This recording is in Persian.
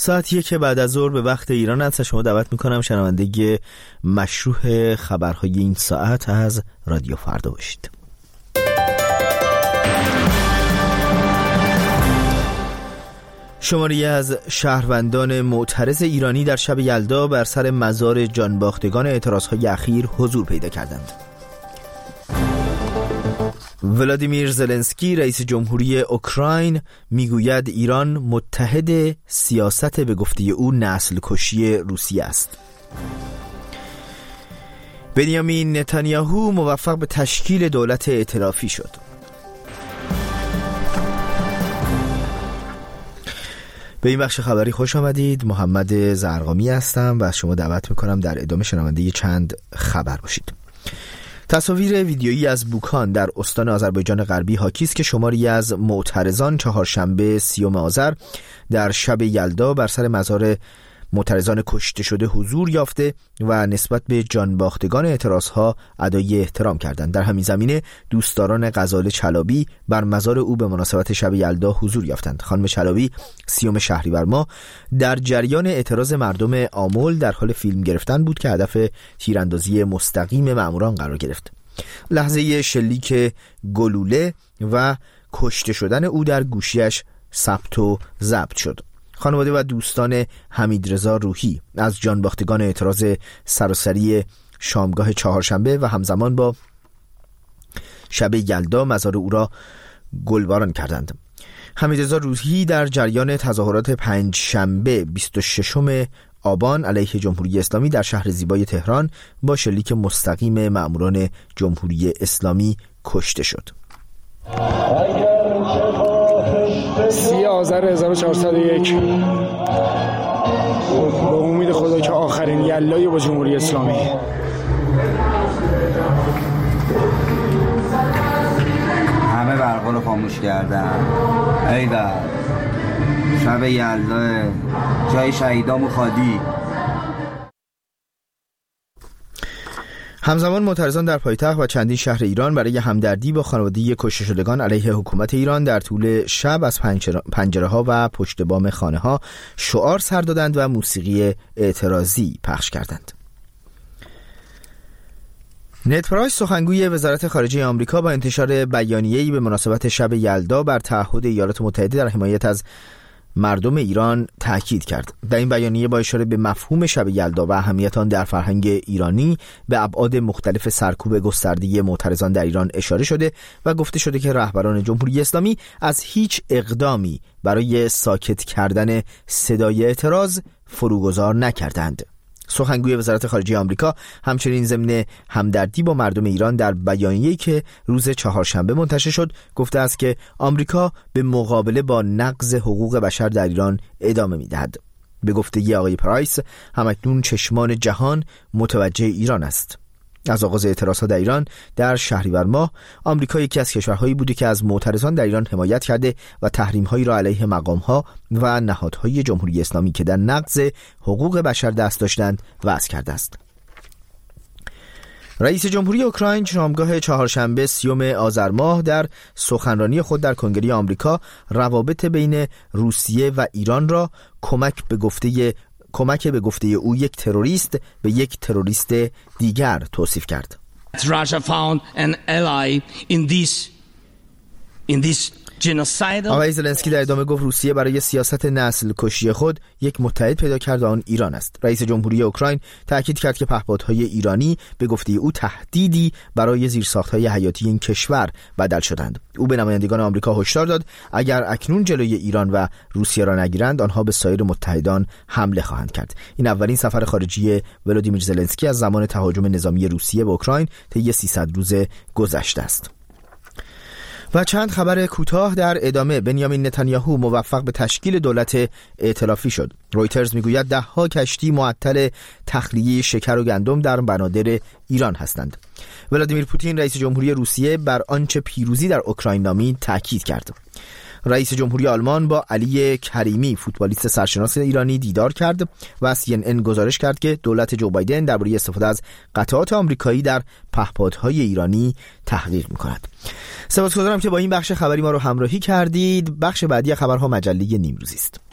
ساعت 1 بعد از ظهر به وقت ایران است. شما دعوت میکنم شنونده مشروح خبرهای این ساعت از رادیو فردا باشید. شماری از شهروندان معترض ایرانی در شب یلدا بر سر مزار جانباختگان اعتراضهای اخیر حضور پیدا کردند. ولادیمیر زلنسکی رئیس جمهوری اوکراین میگوید ایران متحد سیاست به گفته او نسل کشی روسیه است. بنیامین نتانیاهو موفق به تشکیل دولت ائتلافی شد. به این بخش خبری خوش آمدید. محمد زرقامی هستم و از شما دعوت میکنم در ادامه شنونده چند خبر باشید. تصاویر ویدیویی از بوکان در استان آذربایجان غربی حاکی است که شماری از معترضان چهارشنبه 30 آذر در شب یلدا بر سر مزار معترضان کشته شده حضور یافته و نسبت به جانباختگان اعتراضها ادای احترام کردند. در همین زمینه دوستداران غزاله چلابی بر مزار او به مناسبت شب یلدا حضور یافتند. خانم چلابی 30 شهریور ماه در جریان اعتراض مردم آمل در حال فیلم گرفتن بود که هدف تیراندازی مستقیم ماموران قرار گرفت. لحظه شلیک گلوله و کشته شدن او در گوشیش ثبت و ضبط شد. خانواده و دوستان حمیدرضا روحی از جانباختگان اعتراض سراسری شامگاه چهارشنبه و همزمان با شب یلدا مزار او را گلباران کردند. حمیدرضا روحی در جریان تظاهرات پنجشنبه 26 آبان علیه جمهوری اسلامی در شهر زیبای تهران با شلیک مستقیم ماموران جمهوری اسلامی کشته شد. 30 آذر 1401 به امید خدا که آخرین یلای با جمهوری اسلامی. همه برقا رو خاموش کردن. ایوه شب یلدا جای شهیدامو خالی. همزمان معترضان در پایتخت و چندین شهر ایران برای همدردی با خانواده کشته شدگان علیه حکومت ایران در طول شب از پنجره‌ها و پشت بام خانه‌ها شعار سر دادند و موسیقی اعتراضی پخش کردند. نت پرایس سخنگوی وزارت خارجه آمریکا با انتشار بیانیه‌ای به مناسبت شب یلدا بر تعهد ایالات متحده در حمایت از مردم ایران تاکید کرد. در این بیانیه با اشاره به مفهوم شب یلدا و اهمیت آن در فرهنگ ایرانی به ابعاد مختلف سرکوب گسترده معترضان در ایران اشاره شده و گفته شده که رهبران جمهوری اسلامی از هیچ اقدامی برای ساکت کردن صدای اعتراض فروگذار نکردند. سخنگوی وزارت خارجه آمریکا همچنین ضمن همدردی با مردم ایران در بیانیه‌ای که روز چهارشنبه منتشر شد گفته است که آمریکا به مقابله با نقض حقوق بشر در ایران ادامه می‌دهد. به گفته آقای پرایس همکنون چشمان جهان متوجه ایران است. از آغاز اعتراضات در ایران در شهریور ماه آمریکا یکی از کشورهایی بوده که از معترضان در ایران حمایت کرده و تحریم‌هایی را علیه مقام‌ها و نهادهای جمهوری اسلامی که در نقض حقوق بشر دست داشتند وضع کرده است. رئیس جمهوری اوکراین شامگاه چهارشنبه 30 آذر ماه در سخنرانی خود در کنگره آمریکا روابط بین روسیه و ایران را کمک به گفته او یک تروریست به یک تروریست دیگر توصیف کرد. Russia found an ally in this genocide. آقای زلنسکی در ادامه گفت روسیه برای سیاست نسل کشی خود یک متحد پیدا کرد و آن ایران است. رئیس جمهوری اوکراین تاکید کرد که پهپادهای ایرانی به گفته او تهدیدی برای زیرساخت‌های حیاتی این کشور بدل شدند. او به نمایندگان آمریکا هشدار داد اگر اکنون جلوی ایران و روسیه را نگیرند آنها به سایر متحدان حمله خواهند کرد. این اولین سفر خارجی ولادیمیر زلنسکی از زمان تهاجم نظامی روسیه به اوکراین طی 300 روز گذشته است. و چند خبر کوتاه در ادامه. بنیامین نتانیاهو موفق به تشکیل دولت ائتلافی شد. رویترز میگوید 10 کشتی معطل تخلیه شکر و گندم در بنادر ایران هستند. ولادیمیر پوتین رئیس جمهوری روسیه بر آنچه پیروزی در اوکراین نامید تاکید کرد. رئیس جمهوری آلمان با علی کریمی فوتبالیست سرشناس ایرانی دیدار کرد و CNN گزارش کرد که دولت جو بایدن درباره استفاده از قطعات آمریکایی در پهپادهای ایرانی تحقیق می‌کند. سپاسگزارم که با این بخش خبری ما رو همراهی کردید. بخش بعدی خبرها مجله نیمروزی است.